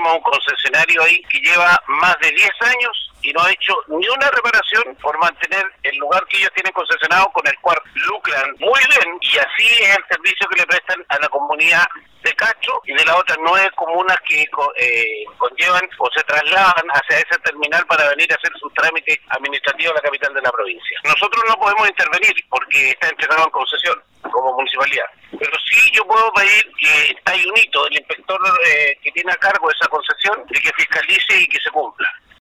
tenemos un concesionario ahí que lleva más de 10 años y no ha hecho ni una reparación por mantener el lugar que ellos tienen concesionado, con el cual lucran muy bien, y así es el servicio que le prestan a la comunidad de Castro y de las otras 9 comunas que conllevan o se trasladan hacia ese terminal para venir a hacer sus trámites administrativos a la capital de la provincia. Nosotros no podemos intervenir porque está entregado en concesión como municipalidad, pero sí yo puedo pedir que hay un hito del inspector que tiene a cargo esa concesión de que fiscalice y que se cumpla.